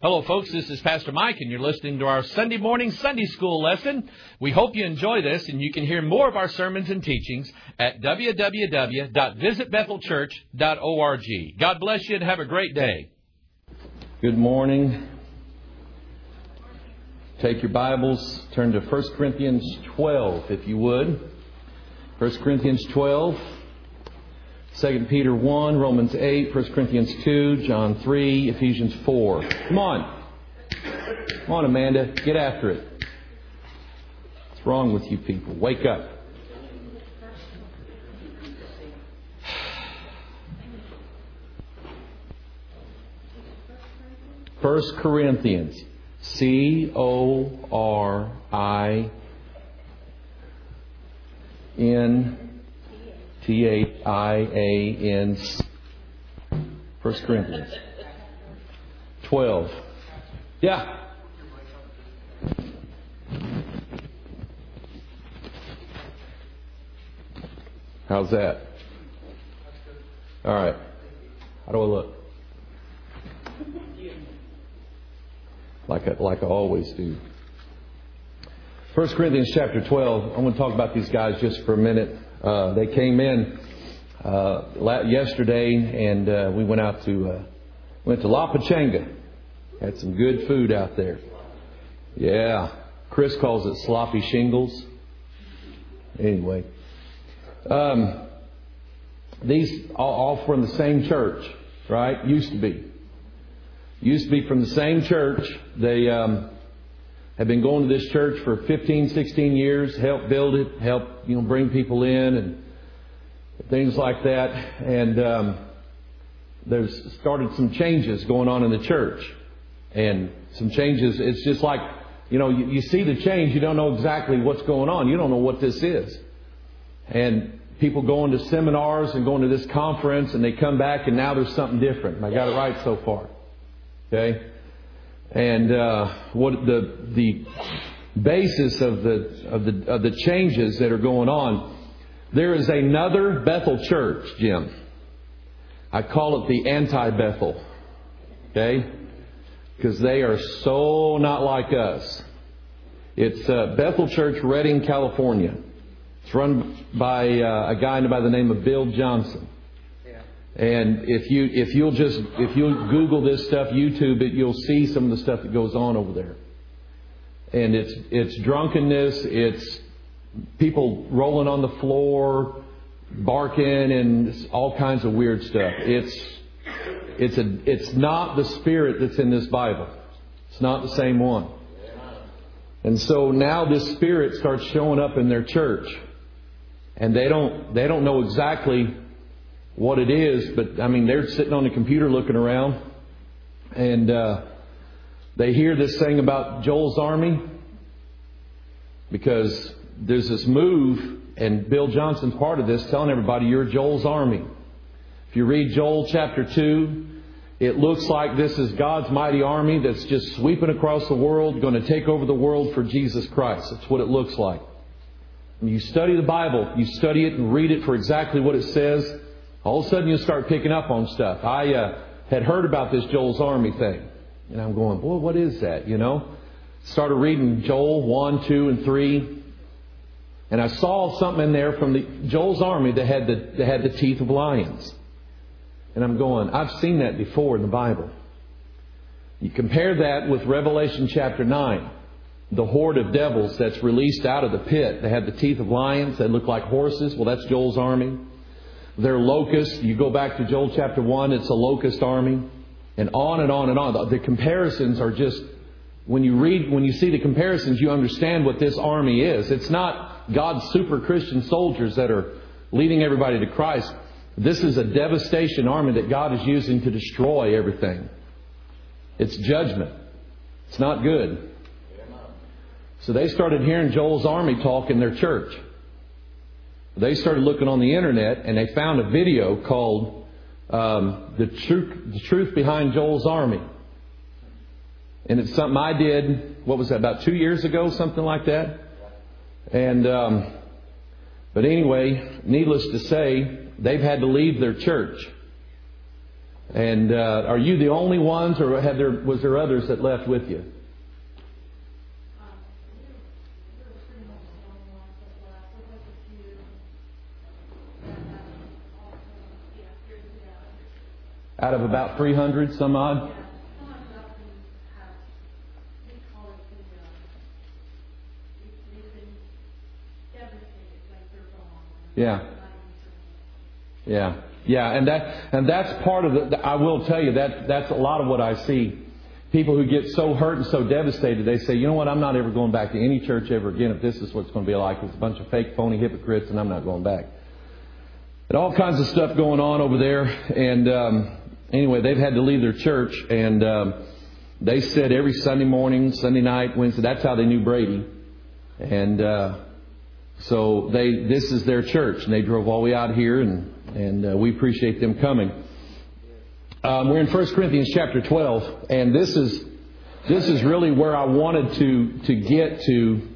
Hello, folks. This is Pastor Mike, and you're listening to our Sunday morning Sunday school lesson. We hope you enjoy this, and you can hear more of our sermons and teachings at www.visitbethelchurch.org. God bless you, and have a great day. Good morning. Take your Bibles, turn to 1 Corinthians 12, if you would. 1 Corinthians 12, 2 Peter 1, Romans 8, 1 Corinthians 2, John 3, Ephesians 4. Come on. Come on, Amanda. Get after it. What's wrong with you people? Wake up. First Corinthians. Corinthians. 1 Corinthians 12. Yeah. How's that? All right. How do I look? Like I always do. 1 Corinthians chapter 12. I want to talk about these guys just for a minute. They came in yesterday, and we went to La Pachanga. Had some good food out there. Yeah, Chris calls it sloppy shingles. Anyway, these all from the same church, right? Used to be from the same church. They have been going to this church for 15, 16 years, helped build it, helped bring people in and things like that. And there's started some changes going on in the church. And some changes, it's just like, you see the change, you don't know exactly what's going on. You don't know what this is. And people going to seminars and going to this conference, and they come back and now there's something different. I got it right so far. Okay? And what the basis of the changes that are going on, there is another Bethel church, Jim. I call it the anti-Bethel. Okay? Because they are so not like us. It's Bethel Church, Redding, California. It's run by a guy by the name of Bill Johnson. And if you'll Google this stuff, YouTube it, you'll see some of the stuff that goes on over there. And it's drunkenness, it's people rolling on the floor, barking, and all kinds of weird stuff. It's not the spirit that's in this Bible. It's not the same one. And so now this spirit starts showing up in their church, and they don't know exactly what it is, but they're sitting on the computer looking around, and they hear this thing about Joel's Army, because there's this move, and Bill Johnson's part of this, telling everybody you're Joel's Army. If you read Joel chapter 2, it looks like this is God's mighty army that's just sweeping across the world, going to take over the world for Jesus Christ. That's what it looks like. When you study the Bible, you study it and read it for exactly what it says, all of a sudden you'll start picking up on stuff. I had heard about this Joel's Army thing. And I'm going, boy, what is that? Started reading Joel 1, 2, and 3. And I saw something in there from Joel's Army that had the teeth of lions. And I'm going, I've seen that before in the Bible. You compare that with Revelation chapter 9. The horde of devils that's released out of the pit. They had the teeth of lions. They look like horses. Well, that's Joel's army. They're locusts. You go back to Joel chapter 1, it's a locust army. And on and on and on. The comparisons are just, when you see the comparisons, you understand what this army is. It's not God's super Christian soldiers that are leading everybody to Christ. This is a devastation army that God is using to destroy everything. It's judgment. It's not good. So they started hearing Joel's Army talk in their church. They started looking on the internet, and they found a video called The Truth Behind Joel's Army. And it's something I did, what was that, about 2 years ago, something like that? And but anyway, needless to say, they've had to leave their church. And are you the only ones, or was there others that left with you? Out of about 300 some odd? Yeah. And that's part of I will tell you that's a lot of what I see. People who get so hurt and so devastated, they say, you know what, I'm not ever going back to any church ever again if this is what it's going to be like. It's a bunch of fake, phony hypocrites, and I'm not going back. And all kinds of stuff going on over there. And anyway, they've had to leave their church, and they said every Sunday morning, Sunday night, Wednesday, that's how they knew Brady. And so this is their church, and they drove all the way out here, and we appreciate them coming. We're in 1 Corinthians chapter 12, and this is really where I wanted to get to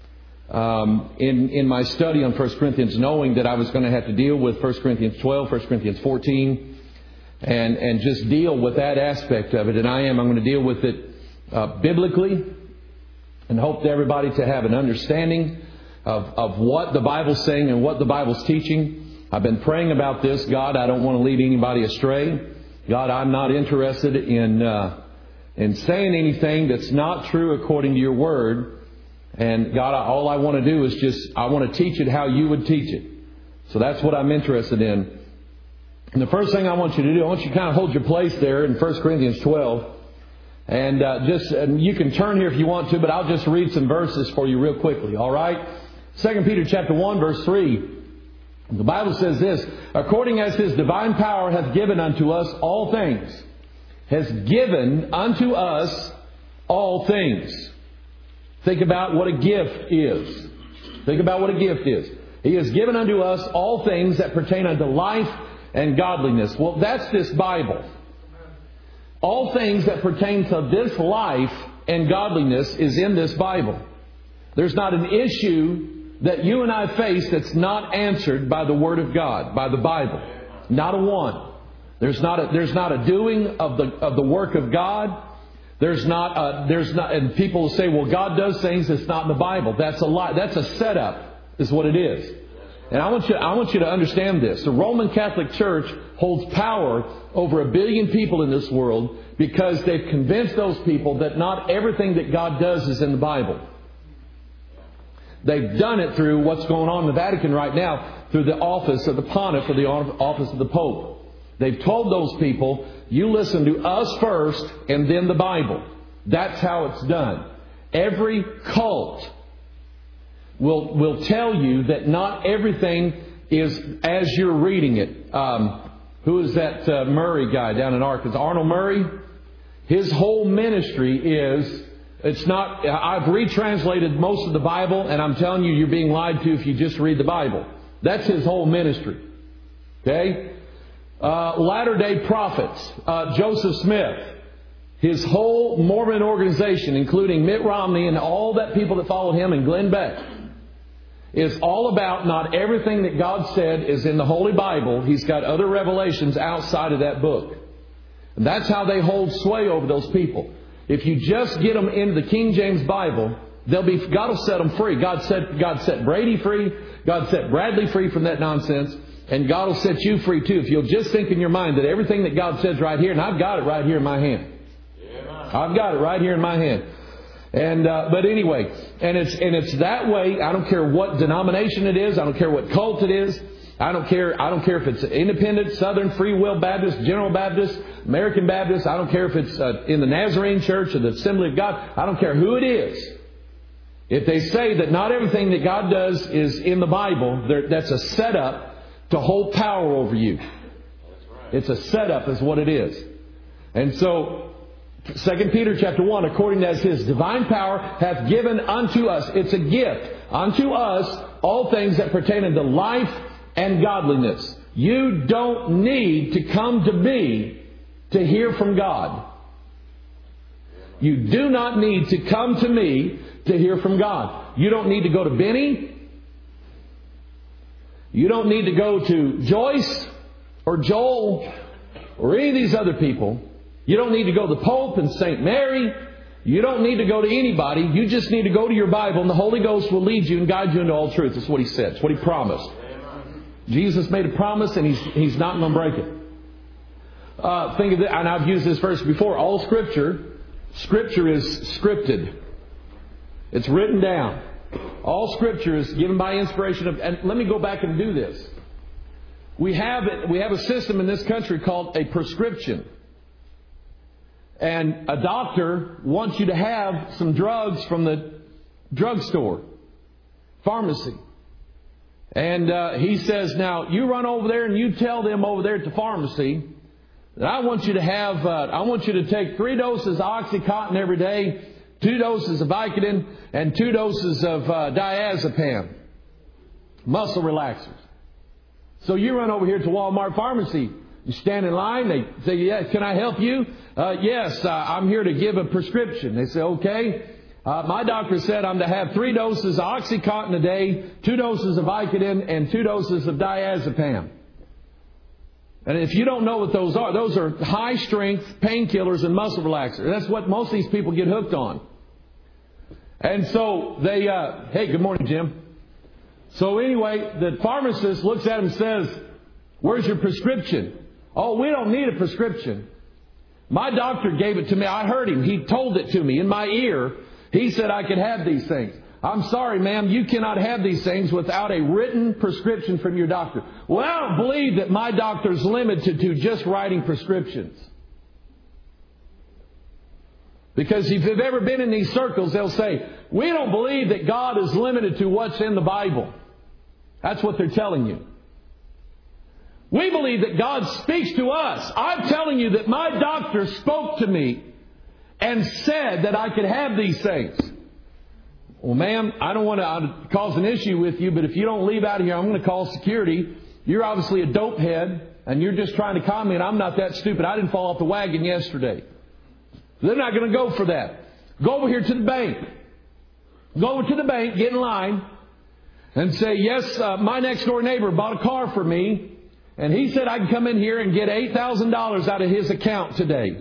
in my study on 1 Corinthians, knowing that I was going to have to deal with 1 Corinthians 12, 1 Corinthians 14, and just deal with that aspect of it. And I'm going to deal with it biblically, and hope to everybody to have an understanding of what the Bible's saying and what the Bible's teaching. I've been praying about this. God, I don't want to lead anybody astray. God, I'm not interested in saying anything that's not true according to your word. And God, all I want to do is I want to teach it how you would teach it. So that's what I'm interested in. And the first thing I want you to do, I want you to kind of hold your place there in 1 Corinthians 12. And you can turn here if you want to, but I'll just read some verses for you real quickly. All right? 2 Peter chapter 1, verse 3. The Bible says this, according as His divine power hath given unto us all things. Has given unto us all things. Think about what a gift is. Think about what a gift is. He has given unto us all things that pertain unto life and godliness. Well, that's this Bible. All things that pertain to this life and godliness is in this Bible. There's not an issue that you and I face that's not answered by the Word of God, by the Bible. Not a one. There's not a doing of the work of God. And people will say, well, God does things that's not in the Bible. That's a lie. That's a setup, is what it is. And I want you to understand this. The Roman Catholic Church holds power over 1 billion people in this world because they've convinced those people that not everything that God does is in the Bible. They've done it through what's going on in the Vatican right now, through the office of the pontiff or the office of the Pope. They've told those people, you listen to us first and then the Bible. That's how it's done. Every cult will tell you that not everything is as you're reading it. Who is that Murray guy down in Arkansas? Arnold Murray? His whole ministry is... It's not... I've retranslated most of the Bible, and I'm telling you, you're being lied to if you just read the Bible. That's his whole ministry. Okay? Latter-day Prophets. Joseph Smith. His whole Mormon organization, including Mitt Romney and all that people that follow him and Glenn Beck, is all about not everything that God said is in the Holy Bible. He's got other revelations outside of that book. And that's how they hold sway over those people. If you just get them into the King James Bible, God will set them free. God set Brady free. God set Bradley free from that nonsense. And God will set you free too. If you'll just think in your mind that everything that God says right here, and I've got it right here in my hand. I've got it right here in my hand. And but anyway, and it's that way. I don't care what denomination it is. I don't care what cult it is. I don't care if it's Independent, Southern, Free Will Baptist, General Baptist, American Baptist. I don't care if it's in the Nazarene Church or the Assembly of God. I don't care who it is. If they say that not everything that God does is in the Bible, that's a setup to hold power over you. It's a setup is what it is. And so 2 Peter chapter 1, according as His divine power hath given unto us. It's a gift. Unto us all things that pertain unto life and godliness. You don't need to come to me to hear from God. You do not need to come to me to hear from God. You don't need to go to Benny. You don't need to go to Joyce or Joel or any of these other people. You don't need to go to the Pope and St. Mary. You don't need to go to anybody. You just need to go to your Bible, and the Holy Ghost will lead you and guide you into all truth. That's what He said. That's what He promised. Jesus made a promise, and He's not going to break it. Think of it, and I've used this verse before. All Scripture is scripted. It's written down. All Scripture is given by inspiration of. And let me go back and do this. We have a system in this country called a prescription. And a doctor wants you to have some drugs from the drugstore, pharmacy. And he says, now, you run over there and you tell them over there at the pharmacy that I want you to take 3 doses of Oxycontin every day, 2 doses of Vicodin, and 2 doses of diazepam, muscle relaxers. So you run over here to Walmart Pharmacy. You stand in line. They say, yeah, can I help you? Yes, I'm here to give a prescription. They say, okay. My doctor said I'm to have 3 doses of Oxycontin a day, 2 doses of Vicodin, and 2 doses of diazepam. And if you don't know what those are high-strength painkillers and muscle relaxers. That's what most of these people get hooked on. And so they, hey, good morning, Jim. So anyway, the pharmacist looks at him and says, where's your prescription? Oh, we don't need a prescription. My doctor gave it to me. I heard him. He told it to me in my ear. He said I could have these things. I'm sorry, ma'am, you cannot have these things without a written prescription from your doctor. Well, I don't believe that my doctor's limited to just writing prescriptions. Because if you've ever been in these circles, they'll say, we don't believe that God is limited to what's in the Bible. That's what they're telling you. We believe that God speaks to us. I'm telling you that my doctor spoke to me and said that I could have these things. Well, ma'am, I don't want to cause an issue with you, but if you don't leave out of here, I'm going to call security. You're obviously a dope head, and you're just trying to con me, and I'm not that stupid. I didn't fall off the wagon yesterday. They're not going to go for that. Go over here to the bank. Go over to the bank, get in line, and say, yes, my next door neighbor bought a car for me, and he said I can come in here and get $8,000 out of his account today.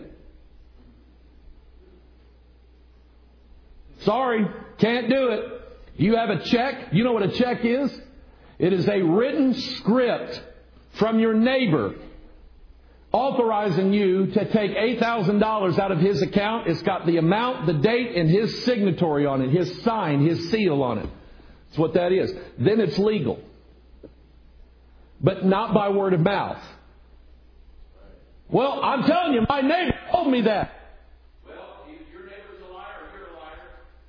Sorry, can't do it. You have a check. You know what a check is? It is a written script from your neighbor authorizing you to take $8,000 out of his account. It's got the amount, the date, and his signatory on it, his sign, his seal on it. That's what that is. Then it's legal. But not by word of mouth. Well, I'm telling you, my neighbor told me that. Well, either your neighbor's a liar or you're a liar.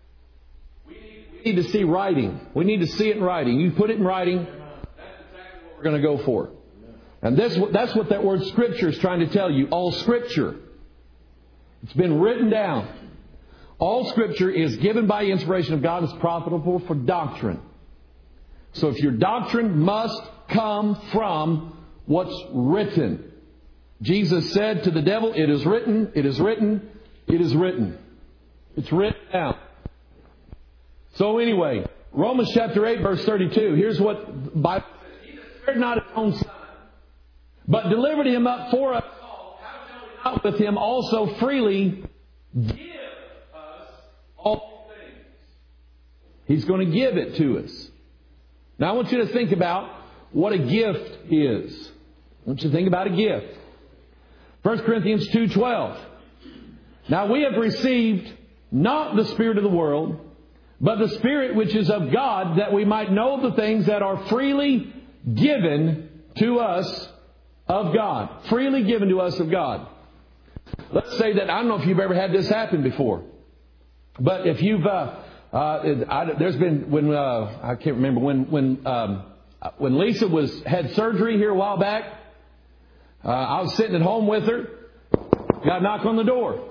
We need to see writing. We need to see it in writing. You put it in writing. That's exactly what we're going to go for. And that's what that word Scripture is trying to tell you. All Scripture. It's been written down. All Scripture is given by inspiration of God and is profitable for doctrine. So if your doctrine must come from what's written. Jesus said to the devil, it is written, it is written, it is written. It's written down. So anyway, Romans chapter 8 verse 32. Here's what the Bible says. He that spared not his own son, but delivered him up for us all, how shall we not with him also freely give us all things? He's going to give it to us. Now I want you to think about what a gift is. I want you to think about a gift. 1 Corinthians 2:12. Now we have received not the spirit of the world, but the Spirit which is of God, that we might know the things that are freely given to us of God. Freely given to us of God. Let's say that, I don't know if you've ever had this happen before, but if you've, there's been, I can't remember, when Lisa had surgery here a while back, I was sitting at home with her, got a knock on the door.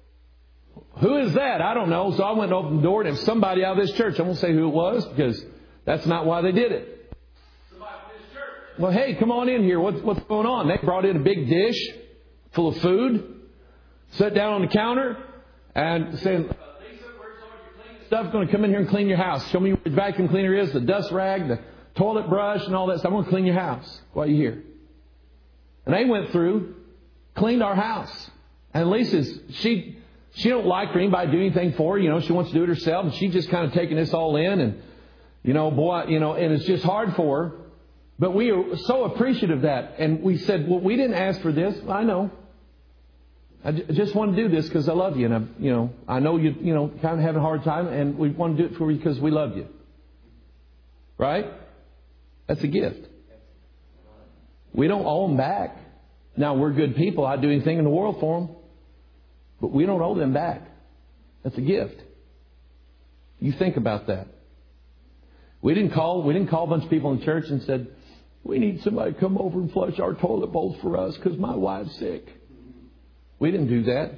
Who is that? I don't know. So I went and opened the door, and it was somebody out of this church. I won't say who it was, because that's not why they did it. Somebody from this church. Well, hey, come on in here. What's going on? They brought in a big dish full of food, sat down on the counter, and saying, Lisa, where's all your cleaning stuff? Going to come in here and clean your house. Show me where the vacuum cleaner is, the dust rag, the toilet brush, and all that stuff. I'm going to clean your house while you're here. And they went through cleaned our house. And Lisa's, she don't like for anybody to do anything for her. You know, she wants to do it herself. And she's just kind of taking this all in. And, and it's just hard for her. But we are so appreciative of that. And we said, well, we didn't ask for this. I know. I just want to do this because I love you. And, I know you kind of having a hard time. And we want to do it for you because we love you. Right? That's a gift. We don't owe them back. Now, we're good people. I'd do anything in the world for them. But we don't owe them back. That's a gift. You think about that. We didn't call a bunch of people in church and said, we need somebody to come over and flush our toilet bowls for us because my wife's sick. We didn't do that.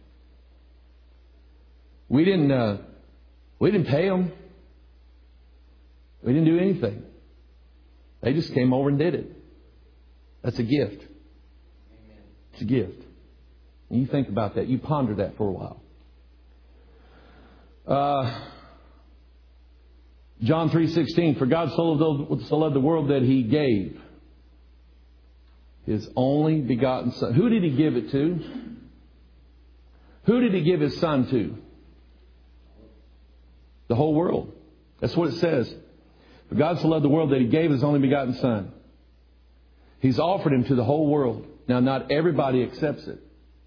We didn't pay them. We didn't do anything. They just came over and did it. That's a gift. It's a gift. And you think about that. You ponder that for a while. John 3:16, for God so loved the world that He gave His only begotten Son. Who did He give it to? Who did He give His Son to? The whole world. That's what it says. For God so loved the world that He gave His only begotten Son. He's offered Him to the whole world. Now, not everybody accepts it.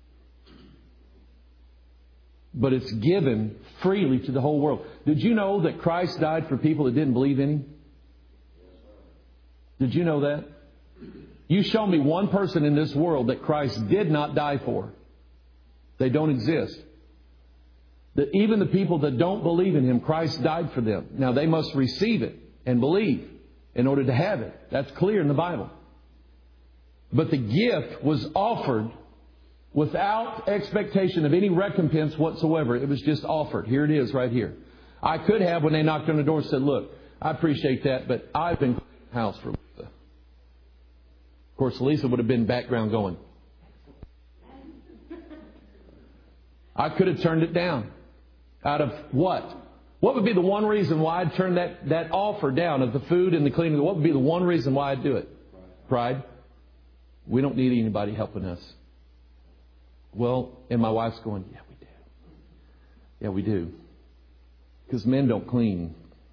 But it's given freely to the whole world. Did you know that Christ died for people that didn't believe in Him? Did you know that? You show me one person in this world that Christ did not die for. They don't exist. That even the people that don't believe in Him, Christ died for them. Now, they must receive it and believe in order to have it. That's clear in the Bible. But the gift was offered without expectation of any recompense whatsoever. It was just offered. Here it is right here. I could have, when they knocked on the door, said, look, I appreciate that, but I've been cleaning the house for Lisa. Of course, Lisa would have been background going. I could have turned it down. Out of what? What would be the one reason why I'd turn that offer down of the food and the cleaning? What would be the one reason why I'd do it? Pride. We don't need anybody helping us. Well, and my wife's going, yeah, we do. Yeah, we do. Because men don't clean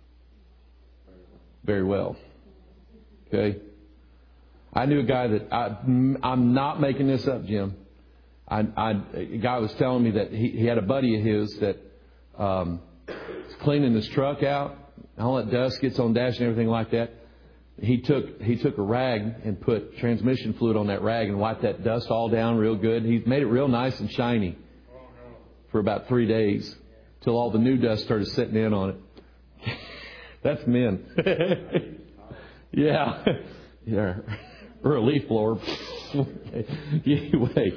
very well. Okay? I knew a guy that, I'm not making this up, Jim. A guy was telling me that he had a buddy of his that was cleaning his truck out. All that dust gets on dash and everything like that. He took a rag and put transmission fluid on that rag and wiped that dust all down real good. He made it real nice and shiny for about 3 days till all the new dust started setting in on it. That's men. Yeah. Yeah. Or a leaf blower. Anyway.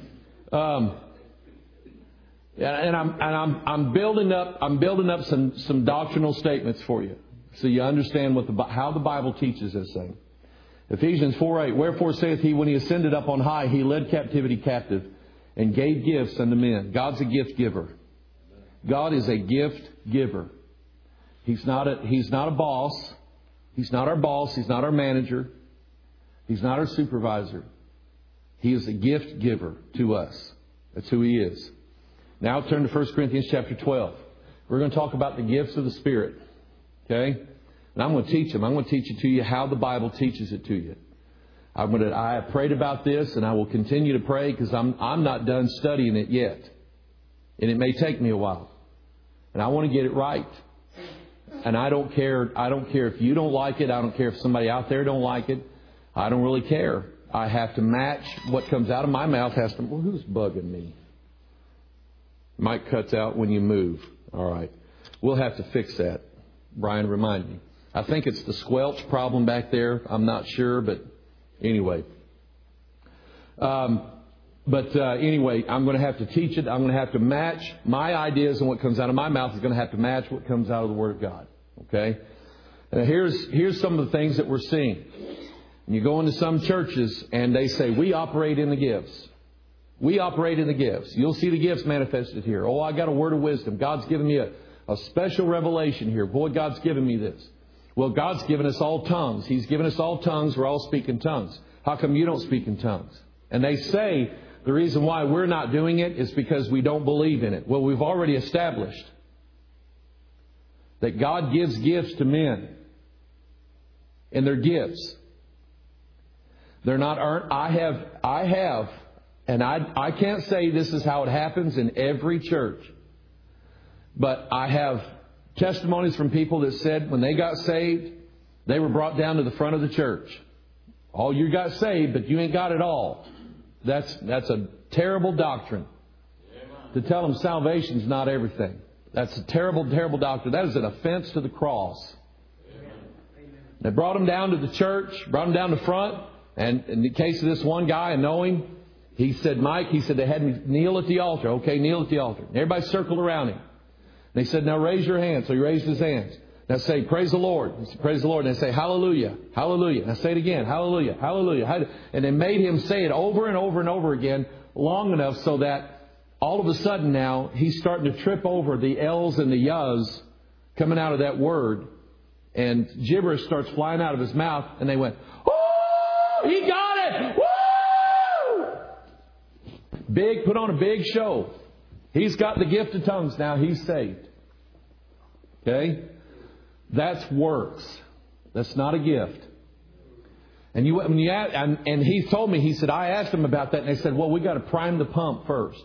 And I'm building up some doctrinal statements for you. So you understand how the Bible teaches this thing. Ephesians 4:8. Wherefore saith He, when He ascended up on high, He led captivity captive and gave gifts unto men. God's a gift giver. God is a gift giver. He's not a boss. He's not our boss. He's not our manager. He's not our supervisor. He is a gift giver to us. That's who He is. Now turn to 1 Corinthians chapter 12. We're going to talk about the gifts of the Spirit. Okay? And I'm going to teach them. I'm going to teach it to you how the Bible teaches it to you. I have prayed about this, and I will continue to pray because I'm not done studying it yet. And it may take me a while. And I want to get it right. And I don't care if you don't like it. I don't care if somebody out there don't like it. I don't really care. I have to match what comes out of my mouth. Well, who's bugging me? Mic cuts out when you move. All right. We'll have to fix that. Brian, remind me. I think it's the squelch problem back there. I'm not sure, but anyway. Anyway, I'm going to have to teach it. I'm going to have to match my ideas, and what comes out of my mouth is going to have to match what comes out of the Word of God. Okay? Now here's some of the things that we're seeing. And you go into some churches, and they say, we operate in the gifts. We operate in the gifts. You'll see the gifts manifested here. Oh, I got a word of wisdom. God's given me a special revelation here. Boy, God's given me this. Well, God's given us all tongues. He's given us all tongues. We're all speaking tongues. How come you don't speak in tongues? And they say The reason why we're not doing it is because we don't believe in it. Well, we've already established that God gives gifts to men. And they're gifts. They're not earned. I have, and I can't say this is how it happens in every church. But I have testimonies from people that said when they got saved, they were brought down to the front of the church. Oh, you got saved, but you ain't got it all. That's a terrible doctrine. To tell them salvation's not everything. That's a terrible, terrible doctrine. That is an offense to the cross. They brought him down to the church, brought him down to front. And in the case of this one guy, I know him, he said, Mike, he said they had me kneel at the altar. Okay, kneel at the altar. Everybody circled around him. And they said, now raise your hands. So he raised his hands. Now say, praise the Lord. He said, praise the Lord. And they say, hallelujah, hallelujah. Now say it again, hallelujah, hallelujah. And they made him say it over and over and over again long enough so that all of a sudden now he's starting to trip over the L's and the Yahs coming out of that word. And gibberish starts flying out of his mouth. And they went, "Woo! He got it! Woo!" Put on a big show. He's got the gift of tongues now. He's saved. Okay? That's works. That's not a gift. And he told me, he said, I asked him about that. And they said, well, we got to prime the pump first.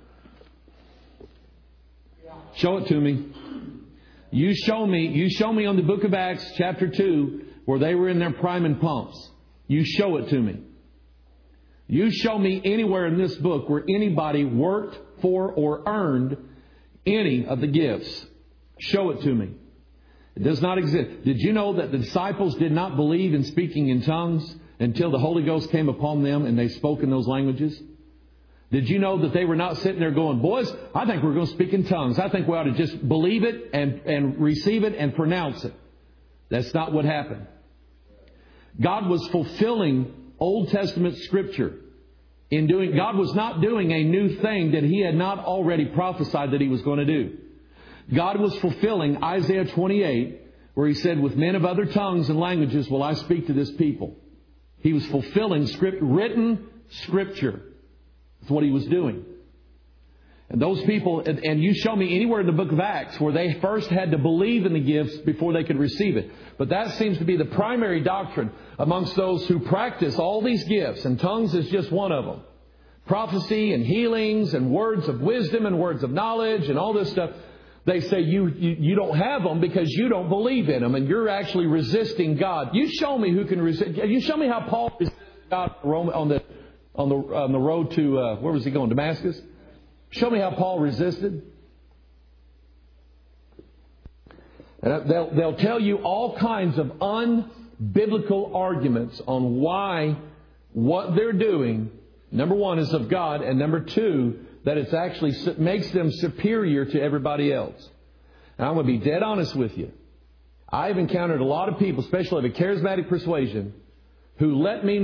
Show it to me. You show me on the book of Acts chapter 2 where they were in there priming pumps. You show it to me. You show me anywhere in this book where anybody worked for or earned any of the gifts. Show it to me. It does not exist. Did you know that the disciples did not believe in speaking in tongues until the Holy Ghost came upon them and they spoke in those languages? Did you know that they were not sitting there going, boys, I think we're going to speak in tongues. I think we ought to just believe it and receive it and pronounce it. That's not what happened. God was fulfilling Old Testament Scripture. God was not doing a new thing that He had not already prophesied that He was going to do. God was fulfilling Isaiah 28, where He said, with men of other tongues and languages will I speak to this people. He was fulfilling written Scripture. That's what He was doing. And those people, and you show me anywhere in the book of Acts where they first had to believe in the gifts before they could receive it. But that seems to be the primary doctrine amongst those who practice all these gifts, and tongues is just one of them. Prophecy and healings and words of wisdom and words of knowledge and all this stuff. They say you don't have them because you don't believe in them, and you're actually resisting God. You show me who can resist. You show me how Paul resisted God on the road to where was he going? Damascus. Show me how Paul resisted. And they'll tell you all kinds of unbiblical arguments on why what they're doing, number one, is of God, and number two, that it's actually makes them superior to everybody else. And I'm going to be dead honest with you. I've encountered a lot of people, especially of a charismatic persuasion, who let me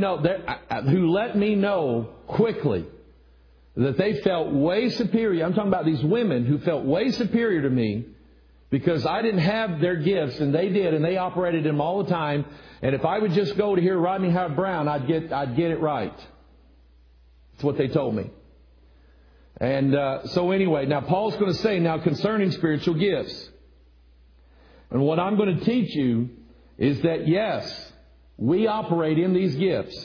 know quickly that they felt way superior. I'm talking about these women who felt way superior to me because I didn't have their gifts and they did, and they operated them all the time. And if I would just go to hear Rodney Howard-Browne, I'd get it right. That's what they told me. And so anyway, now Paul's going to say now concerning spiritual gifts. And what I'm going to teach you is that yes, we operate in these gifts.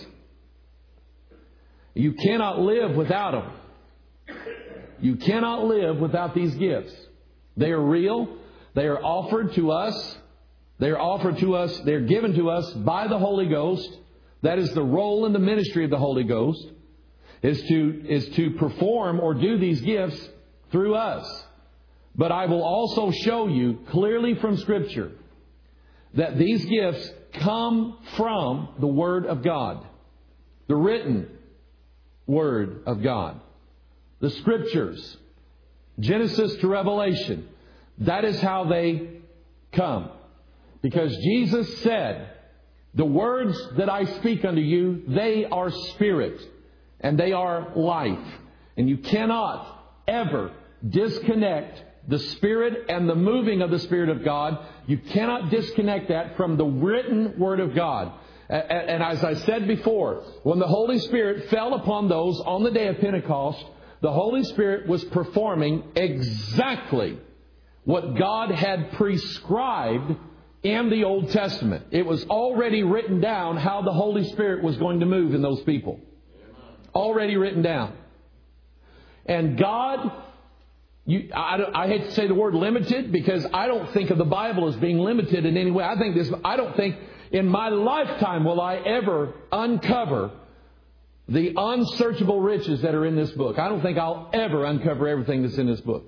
You cannot live without them. You cannot live without these gifts. They are real. They are offered to us. They are offered to us. They are given to us by the Holy Ghost. That is the role in the ministry of the Holy Ghost, is to perform or do these gifts through us. But I will also show you clearly from Scripture that these gifts come from the Word of God. The written Word of God. The Scriptures. Genesis to Revelation. That is how they come. Because Jesus said, the words that I speak unto you, they are spirit. And they are life. And you cannot ever disconnect the Spirit and the moving of the Spirit of God. You cannot disconnect that from the written Word of God. And as I said before, when the Holy Spirit fell upon those on the day of Pentecost, the Holy Spirit was performing exactly what God had prescribed in the Old Testament. It was already written down how the Holy Spirit was going to move in those people. Already written down. And God, I hate to say the word limited, because I don't think of the Bible as being limited in any way. I don't think in my lifetime will I ever uncover the unsearchable riches that are in this book. I don't think I'll ever uncover everything that's in this book.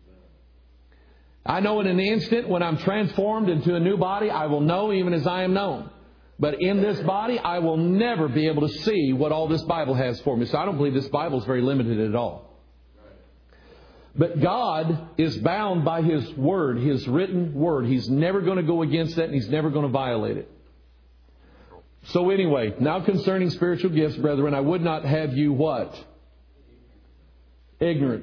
I know in an instant when I'm transformed into a new body, I will know even as I am known. But in this body, I will never be able to see what all this Bible has for me. So I don't believe this Bible is very limited at all. But God is bound by His Word, His written Word. He's never going to go against that, and He's never going to violate it. So anyway, now concerning spiritual gifts, brethren, I would not have you what? Ignorant.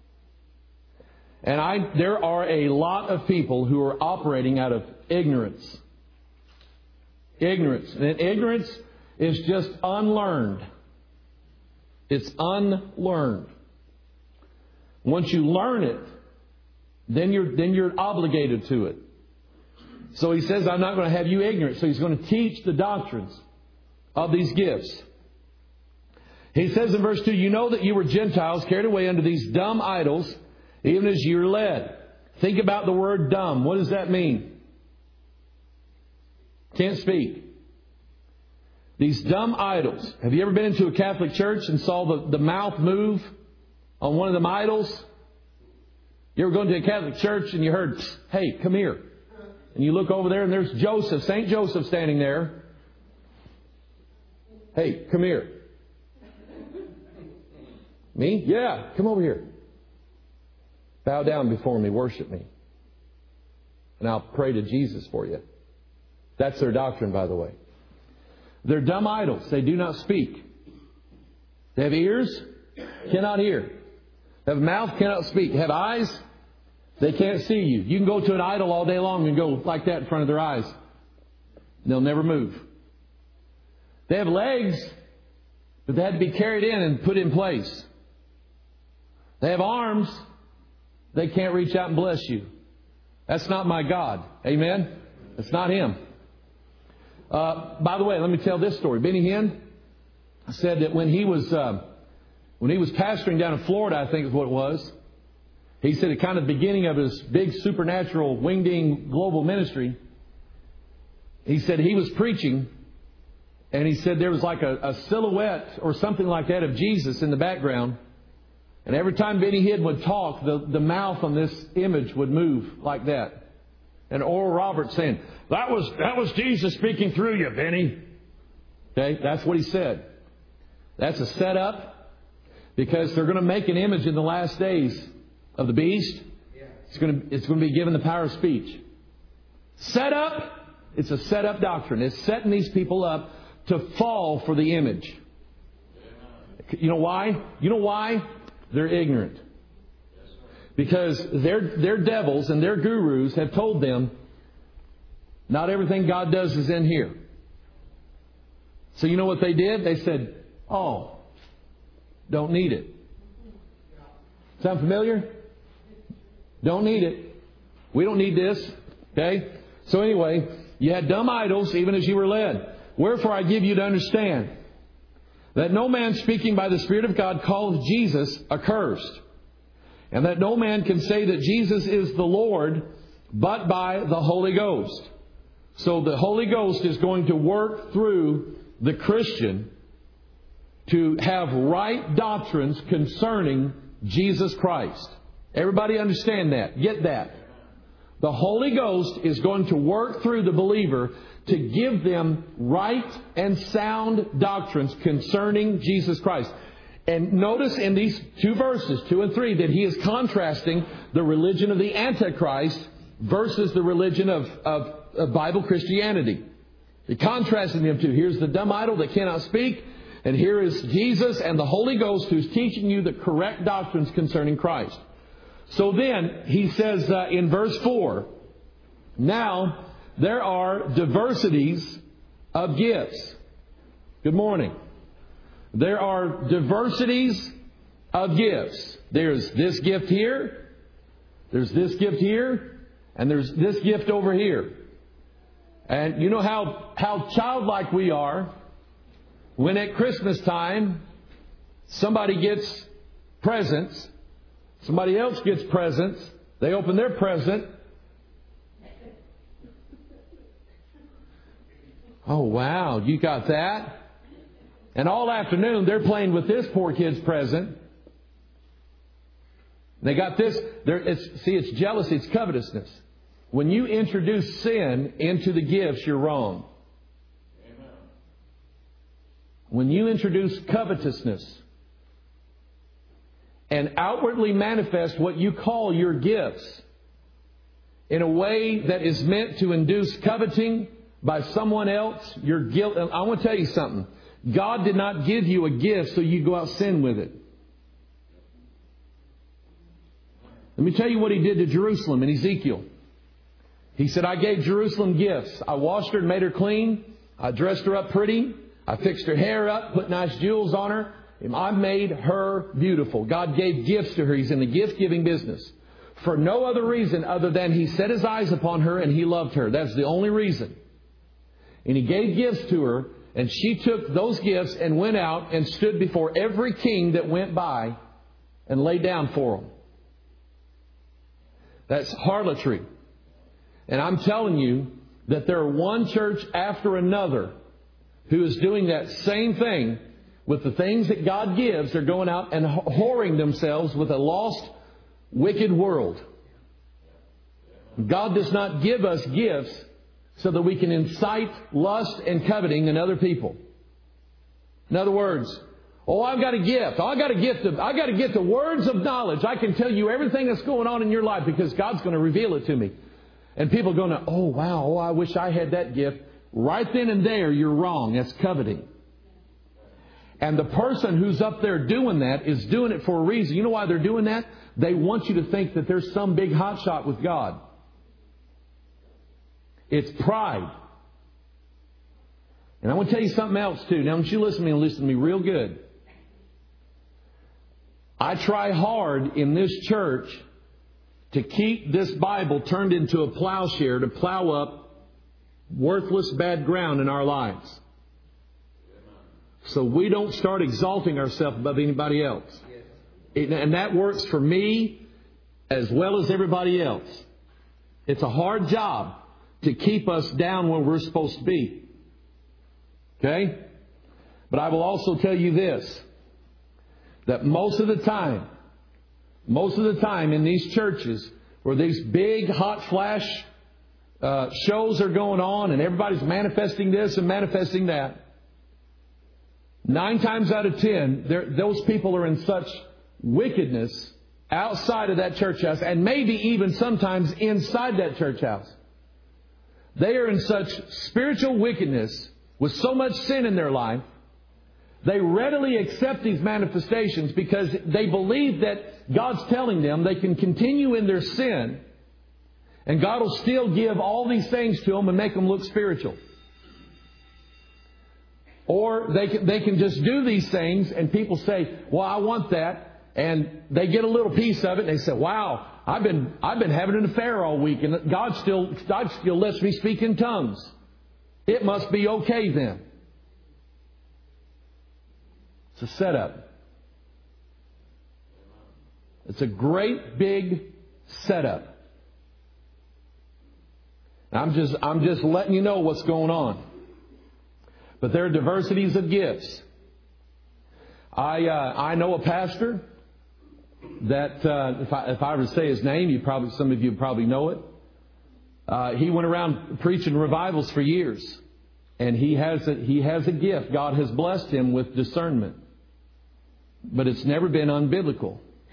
And there are a lot of people who are operating out of ignorance. Ignorance. And ignorance is just unlearned. It's unlearned. Once you learn it, then you're obligated to it. So he says, I'm not going to have you ignorant. So he's going to teach the doctrines of these gifts. He says in verse 2, you know that you were Gentiles carried away unto these dumb idols, even as you were led. Think about the word dumb. What does that mean? Can't speak. These dumb idols. Have you ever been into a Catholic church and saw the mouth move on one of them idols? You ever gone to a Catholic church and you heard, hey, come here. And you look over there and there's Joseph, St. Joseph standing there. Hey, come here. Me? Yeah, come over here. Bow down before me, worship me. And I'll pray to Jesus for you. That's their doctrine, by the way. They're dumb idols. They do not speak. They have ears, cannot hear. They have a mouth, cannot speak. They have eyes, they can't see you. You can go to an idol all day long and go like that in front of their eyes. They'll never move. They have legs, but they had to be carried in and put in place. They have arms. They can't reach out and bless you. That's not my God. Amen? That's not Him. By the way, let me tell this story. Benny Hinn said that when he was pastoring down in Florida, I think is what it was, he said at kind of the beginning of his big supernatural wingding global ministry, he said he was preaching, and he said there was like a silhouette or something like that of Jesus in the background. And every time Benny Hinn would talk, the mouth on this image would move like that. And Oral Roberts saying, that was Jesus speaking through you, Benny. Okay, that's what he said. That's a setup, because they're going to make an image in the last days of the beast. It's going to be given the power of speech. Set up. It's a set up doctrine. It's setting these people up to fall for the image. You know why? You know why? They're ignorant. Because their devils and their gurus have told them not everything God does is in here. So you know what they did? They said, oh, don't need it. Sound familiar? Don't need it. We don't need this. Okay? So anyway, you had dumb idols even as you were led. Wherefore I give you to understand that no man speaking by the Spirit of God calleth Jesus accursed. And that no man can say that Jesus is the Lord but by the Holy Ghost. So the Holy Ghost is going to work through the Christian to have right doctrines concerning Jesus Christ. Everybody understand that? Get that. The Holy Ghost is going to work through the believer to give them right and sound doctrines concerning Jesus Christ. And notice in these two verses, 2 and 3, that he is contrasting the religion of the Antichrist versus the religion of Bible Christianity. He contrasting them two. Here's the dumb idol that cannot speak, and here is Jesus and the Holy Ghost who's teaching you the correct doctrines concerning Christ. So then, he says in verse 4, now there are diversities of gifts. Good morning. There are diversities of gifts. There's this gift here, there's this gift here, and there's this gift over here. And you know how childlike we are when at Christmas time somebody gets presents, somebody else gets presents, they open their present. Oh, wow, you got that? And all afternoon they're playing with this poor kid's present. They got this. It's jealousy, it's covetousness. When you introduce sin into the gifts, you're wrong. Amen. When you introduce covetousness and outwardly manifest what you call your gifts in a way that is meant to induce coveting by someone else, you're guilty. I want to tell you something. God did not give you a gift so you go out and sin with it. Let me tell you what He did to Jerusalem in Ezekiel. He said, I gave Jerusalem gifts. I washed her and made her clean. I dressed her up pretty. I fixed her hair up, put nice jewels on her. And I made her beautiful. God gave gifts to her. He's in the gift-giving business. For no other reason other than He set His eyes upon her and He loved her. That's the only reason. And He gave gifts to her. And she took those gifts and went out and stood before every king that went by and laid down for them. That's harlotry. And I'm telling you that there are one church after another who is doing that same thing with the things that God gives. They're going out and whoring themselves with a lost, wicked world. God does not give us gifts so that we can incite lust and coveting in other people. In other words, oh, I've got a gift. I got a gift of words of knowledge. I can tell you everything that's going on in your life because God's going to reveal it to me. And people are going to, oh, wow, oh, I wish I had that gift. Right then and there, you're wrong. That's coveting. And the person who's up there doing that is doing it for a reason. You know why they're doing that? They want you to think that there's some big hotshot with God. It's pride. And I want to tell you something else too. Now, I want you to listen to me and listen to me real good. I try hard in this church to keep this Bible turned into a plowshare to plow up worthless, bad ground in our lives. So we don't start exalting ourselves above anybody else. And that works for me as well as everybody else. It's a hard job to keep us down where we're supposed to be. Okay? But I will also tell you this, that most of the time in these churches where these big hot flash shows are going on and everybody's manifesting this and manifesting that, 9 times out of 10, those people are in such wickedness outside of that church house and maybe even sometimes inside that church house. They are in such spiritual wickedness with so much sin in their life, they readily accept these manifestations because they believe that God's telling them they can continue in their sin and God will still give all these things to them and make them look spiritual. Or they can just do these things and people say, well, I want that. And they get a little piece of it and they say, wow, I've been having an affair all week and God still lets me speak in tongues. It must be okay then. It's a setup. It's a great big setup. I'm just letting you know what's going on. But there are diversities of gifts. I know a pastor that if I were to say his name, some of you probably know it. He went around preaching revivals for years, and he has a gift. God has blessed him with discernment, but it's never been unbiblical.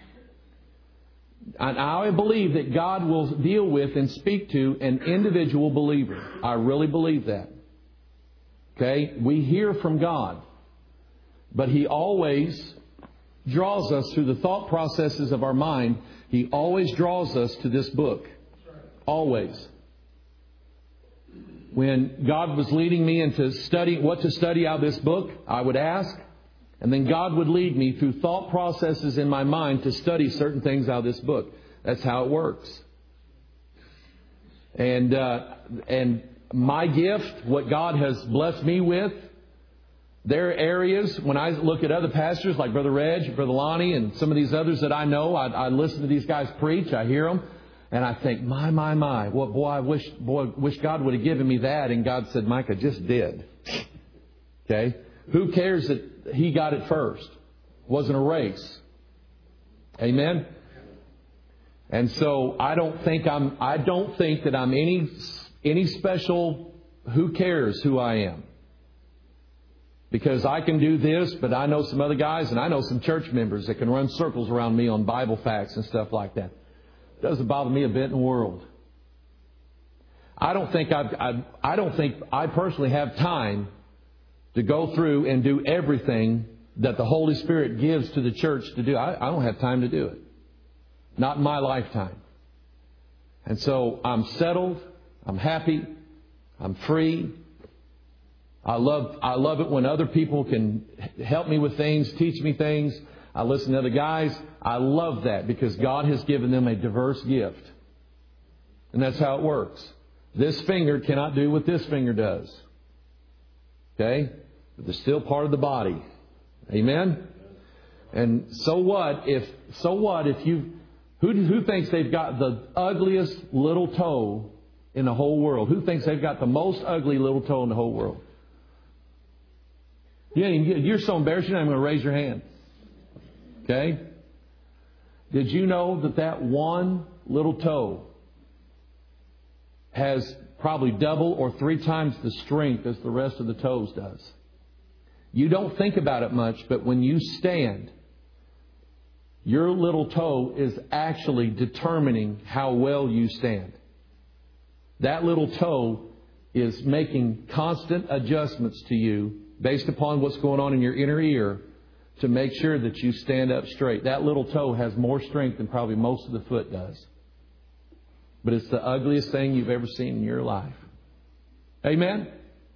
And I believe that God will deal with and speak to an individual believer. I really believe that. Okay, we hear from God, but He always draws us through the thought processes of our mind. He always draws us to this book. Always. When God was leading me into study, what to study out of this book, I would ask. And then God would lead me through thought processes in my mind to study certain things out of this book. That's how it works. And my gift, what God has blessed me with, there are areas when I look at other pastors like Brother Reg, Brother Lonnie, and some of these others that I know, I listen to these guys preach, I hear them, and I think, my, well, boy, I wish God would have given me that. And God said, Mike, I just did. Okay? Who cares that he got it first? It wasn't a race. Amen? And so I don't think that I'm any special. Who cares who I am? Because I can do this, but I know some other guys, and I know some church members that can run circles around me on Bible facts and stuff like that. It doesn't bother me a bit in the world. I don't think I personally have time to go through and do everything that the Holy Spirit gives to the church to do. I don't have time to do it. Not in my lifetime. And so I'm settled. I'm happy. I'm free. I love it when other people can help me with things, teach me things. I listen to other guys. I love that because God has given them a diverse gift. And that's how it works. This finger cannot do what this finger does. Okay? But they're still part of the body. Amen? And so what if you... Who thinks they've got the ugliest little toe in the whole world? Who thinks they've got the most ugly little toe in the whole world? Yeah, you're so embarrassed you're not even going to raise your hand. Okay? Did you know that one little toe has probably double or 3 times the strength as the rest of the toes does? You don't think about it much, but when you stand, your little toe is actually determining how well you stand. That little toe is making constant adjustments to you based upon what's going on in your inner ear to make sure that you stand up straight. That little toe has more strength than probably most of the foot does. But it's the ugliest thing you've ever seen in your life. Amen?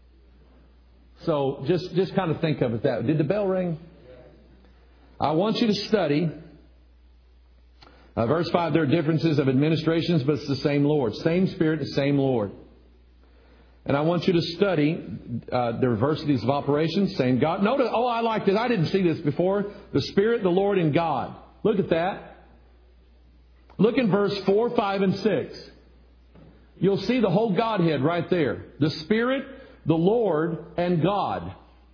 So just kind of think of it that way. Did the bell ring? I want you to study. Verse 5, there are differences of administrations, but it's the same Lord. Same Spirit, the same Lord. And I want you to study the diversities of operations, same God. Notice, I like this. I didn't see this before. The Spirit, the Lord, and God. Look at that. Look in verse 4, 5, and 6. You'll see the whole Godhead right there. The Spirit, the Lord, and God.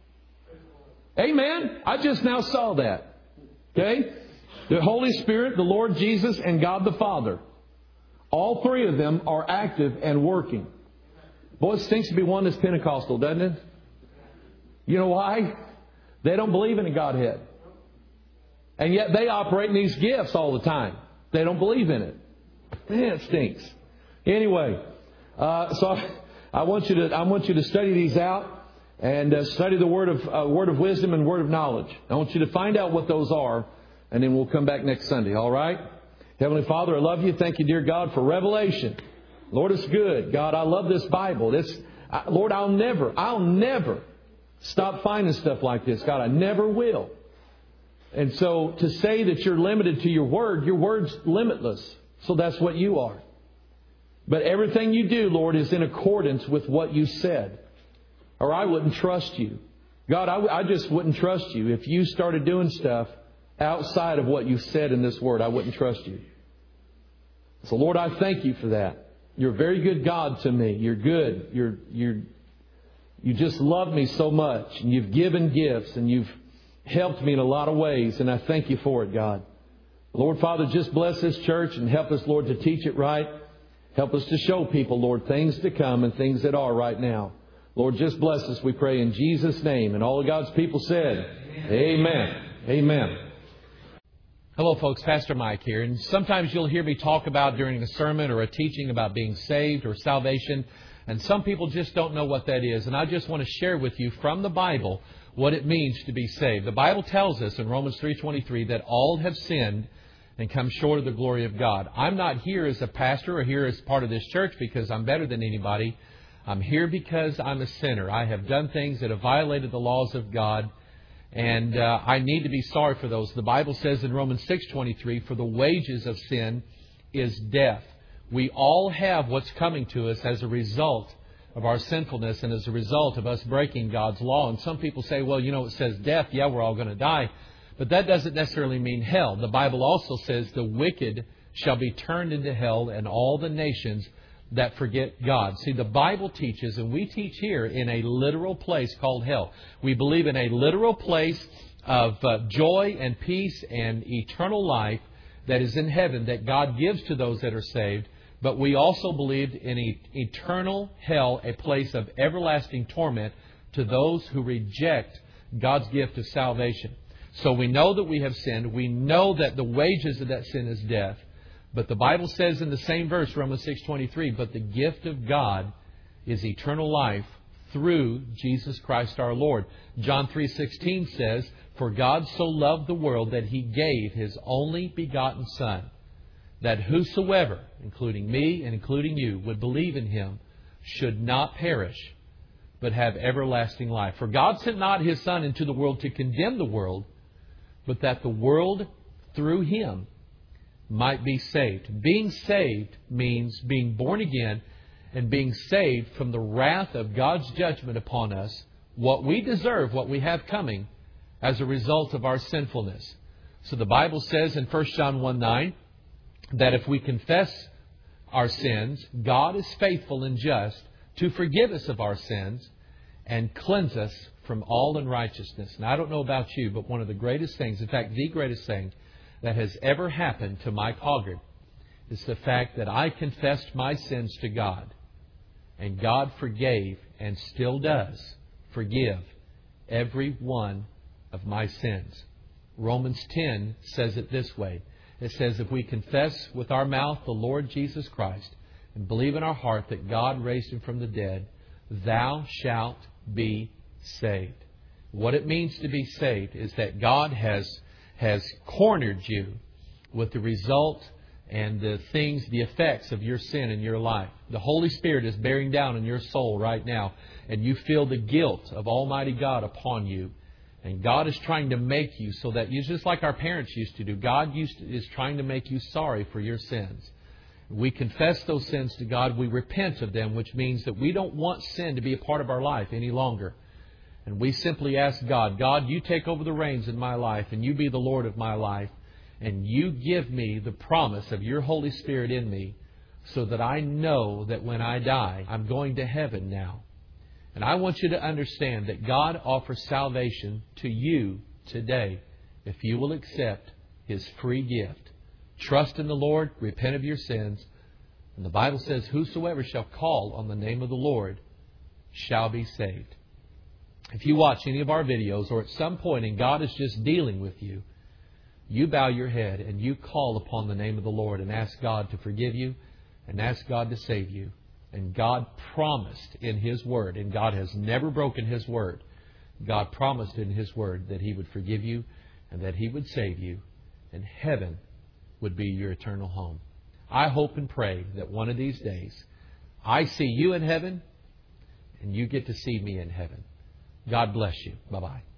Amen? I just now saw that. Okay? The Holy Spirit, the Lord Jesus, and God the Father. All 3 of them are active and working. Boy, it stinks to be one that's Pentecostal, doesn't it? You know why? They don't believe in a Godhead. And yet they operate in these gifts all the time. They don't believe in it. Man, it stinks. Anyway, so I want you to study these out and study the word of wisdom and word of knowledge. I want you to find out what those are, and then we'll come back next Sunday. All right? Heavenly Father, I love you. Thank you, dear God, for revelation. Lord, it's good. God, I love this Bible. Lord, I'll never stop finding stuff like this. God, I never will. And so to say that you're limited to your word's limitless. So that's what you are. But everything you do, Lord, is in accordance with what you said. Or I wouldn't trust you. God, I just wouldn't trust you. If you started doing stuff outside of what you said in this word, I wouldn't trust you. So Lord, I thank you for that. You're a very good God to me. You're good. You just love me so much. And you've given gifts and you've helped me in a lot of ways. And I thank you for it, God. Lord, Father, just bless this church and help us, Lord, to teach it right. Help us to show people, Lord, things to come and things that are right now. Lord, just bless us, we pray in Jesus' name. And all of God's people said, Amen. Amen. Hello, folks. Pastor Mike here. And sometimes you'll hear me talk about during a sermon or a teaching about being saved or salvation. And some people just don't know what that is. And I just want to share with you from the Bible what it means to be saved. The Bible tells us in Romans 3:23 that all have sinned and come short of the glory of God. I'm not here as a pastor or here as part of this church because I'm better than anybody. I'm here because I'm a sinner. I have done things that have violated the laws of God, and I need to be sorry for those. The Bible says in Romans 6:23, for the wages of sin is death. We all have what's coming to us as a result of our sinfulness and as a result of us breaking God's law. And some people say, well, it says death. Yeah, we're all going to die. But that doesn't necessarily mean hell. The Bible also says the wicked shall be turned into hell, and all the nations that forget God. See, the Bible teaches, and we teach here, in a literal place called hell. We believe in a literal place of joy and peace and eternal life that is in heaven that God gives to those that are saved. But we also believe in eternal hell, a place of everlasting torment to those who reject God's gift of salvation. So we know that we have sinned. We know that the wages of that sin is death. But the Bible says in the same verse, Romans 6:23, but the gift of God is eternal life through Jesus Christ our Lord. John 3:16 says, for God so loved the world that He gave His only begotten Son, that whosoever, including me and including you, would believe in Him should not perish, but have everlasting life. For God sent not His Son into the world to condemn the world, but that the world through Him might be saved. Being saved means being born again and being saved from the wrath of God's judgment upon us, what we deserve, what we have coming as a result of our sinfulness. So the Bible says in 1 John 1:9 that if we confess our sins, God is faithful and just to forgive us of our sins and cleanse us from all unrighteousness. And I don't know about you, but one of the greatest things, in fact, the greatest thing that has ever happened to Mike Hoggard is the fact that I confessed my sins to God, and God forgave and still does forgive every one of my sins. Romans 10 says it this way. It says, if we confess with our mouth the Lord Jesus Christ and believe in our heart that God raised Him from the dead, thou shalt be saved. What it means to be saved is that God has cornered you with the result and the effects of your sin in your life. The Holy Spirit is bearing down in your soul right now, and you feel the guilt of Almighty God upon you. And God is trying to make you so that you, just like our parents used to do, God is trying to make you sorry for your sins. We confess those sins to God. We repent of them, which means that we don't want sin to be a part of our life any longer. And we simply ask God, God, you take over the reins in my life, and you be the Lord of my life, and you give me the promise of your Holy Spirit in me so that I know that when I die, I'm going to heaven now. And I want you to understand that God offers salvation to you today if you will accept His free gift. Trust in the Lord, repent of your sins, and the Bible says, whosoever shall call on the name of the Lord shall be saved. If you watch any of our videos, or at some point and God is just dealing with you, you bow your head and you call upon the name of the Lord and ask God to forgive you and ask God to save you. And God promised in His Word, and God has never broken His Word, God promised in His Word that He would forgive you and that He would save you, and heaven would be your eternal home. I hope and pray that one of these days I see you in heaven and you get to see me in heaven. God bless you. Bye-bye.